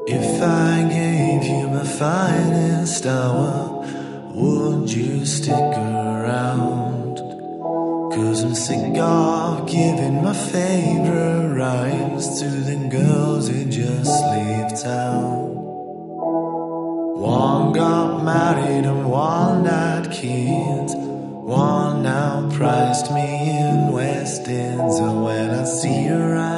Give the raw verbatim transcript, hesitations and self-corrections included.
If I gave you my finest hour, would you stick around? Cause I'm sick of giving my favorite rhymes to the girls who just leave town. One got married and one had kids. One now priced me in West Ends. And when I see her